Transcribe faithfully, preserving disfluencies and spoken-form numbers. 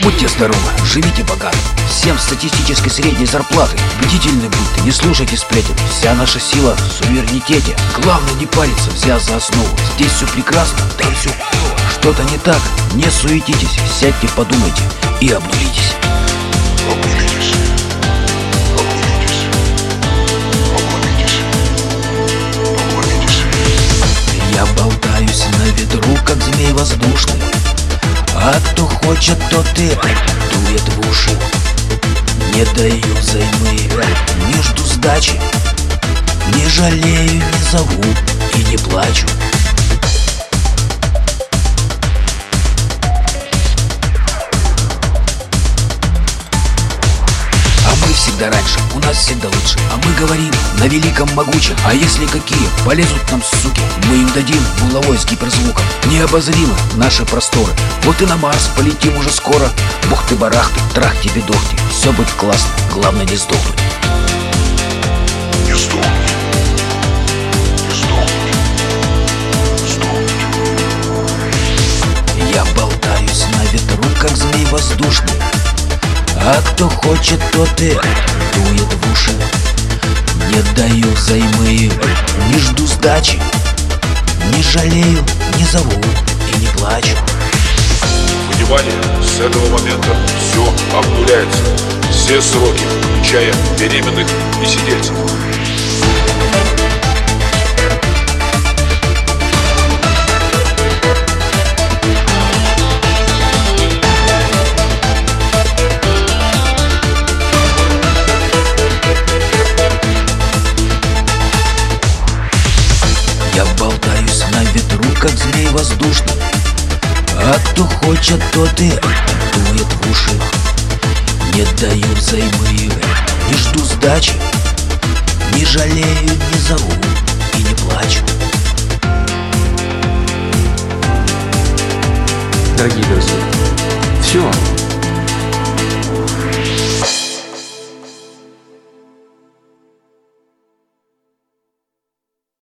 Будьте здоровы, живите богато. Всем статистической средней зарплаты. Бдительны будьте, не слушайте сплетен. Вся наша сила в суверенитете. Главное не париться, взяв за основу. Здесь все прекрасно, там все хуёво. Что-то не так, не суетитесь. Сядьте, подумайте и обнулитесь. Обнулитесь. Обнулитесь. Обнулитесь. Обнулитесь. Я болтаюсь на ветру, как змей воздушный. А кто хочет, тот и дует в уши. Не даю взаймы, не жду сдачи. Не жалею, не зову и не плачу. А мы всегда раньше, у нас всегда лучше. А мы говорим на великом могучем. А если какие полезут нам суки, мы им дадим булавой с гиперзвуком. Необозримы наши просторы. Вот и на Марс полетим уже скоро. Бог ты барахты, трах тебе дохти. Все будет классно, главное не сдохнуть. Не сдохнуть. Не сдохнуть. Сдохнуть. Я болтаюсь на ветру, как змей воздушный. А кто хочет, тот и дует в уши. Не даю взаймы, не жду сдачи. Не жалею, не зову и не плачу. Внимание! С этого момента все обнуляется. Все сроки, включая беременных и сидельцев. Я болтаюсь на ветру, как змей воздушный. А кто хочет, тот и дует в уши. Не даю взаймы, не жду сдачи. Не жалею, не зову и не плачу. Дорогие друзья, все